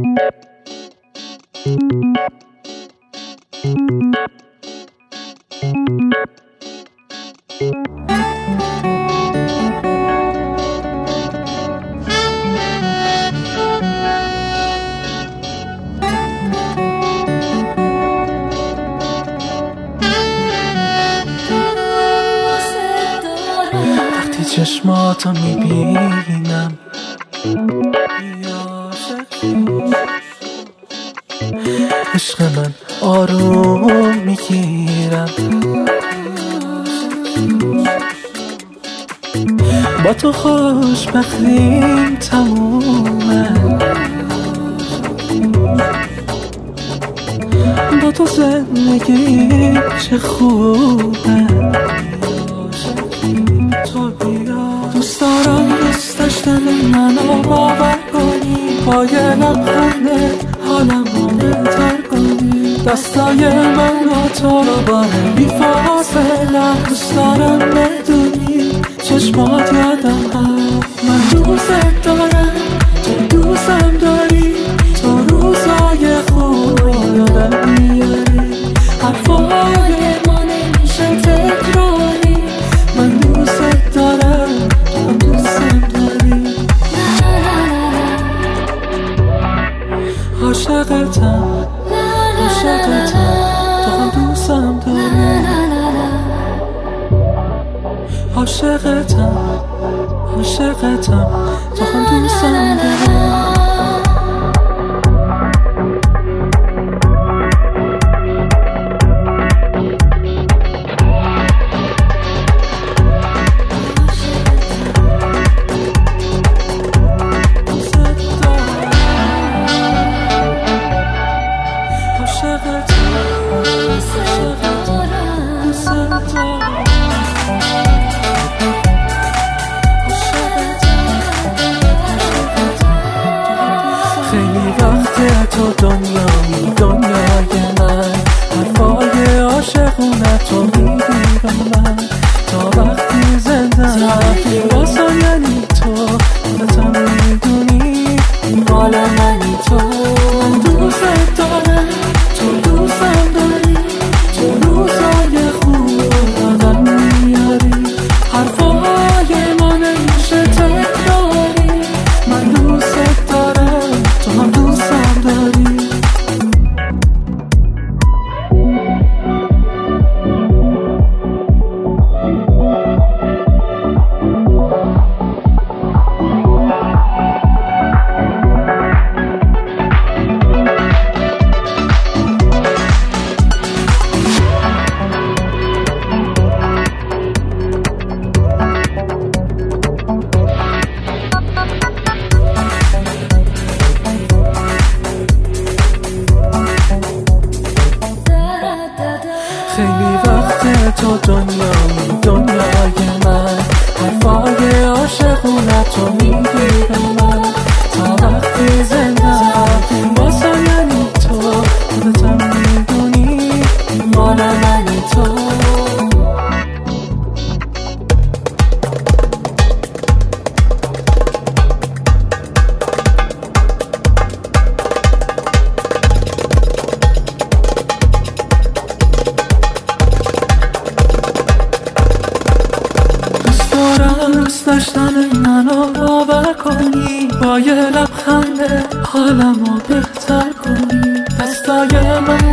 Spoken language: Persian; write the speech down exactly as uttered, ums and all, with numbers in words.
وقتی چشماتو میبینم عشق من آروم میگیرم، با تو خوشبختیم تمومه، با تو زندگی چه خوبه. تو بیا دوست دارم دوست داشتن منو باور کنی، با یه لبخنده حالمو بهتر کنی، دستای من و تو رو با هم بی فاصله دوست دارم بدونی، چشمات یادم هست من دوست دارم، تو دوستم داری، تو روزای خوب رو یادم میاری، حرفای ما نمیشه تکراری، من دوست دارم تو دوستم داری، عاشقتم عاشقتم تو هم دوستم داری، عاشقتم عاشقتم تو هم دوستم داری. خیلی وقته تو دنیایی دنیای من، حرفای عاشقونه تو میگیرم من، تا وقتی زنده واسه یعنی تو خودتم میدونی، مال منی تو، من دوست دارم تو دوستم داری، تو روزای خوب آدم میاری، حرفای ما نمیشه تکراری، من دوست دارم تو هم دوستم داری. خیلی وقته تو دنیایی دنیای من، حرفای عاشقونه تو میگیرم من، تا وقتی زنده واسه یعنی تو خودتم میدونی، مال منی تو. دوست داشتن منو باور کنی، با یه لبخنده حالمو بهتر کنی، دستای من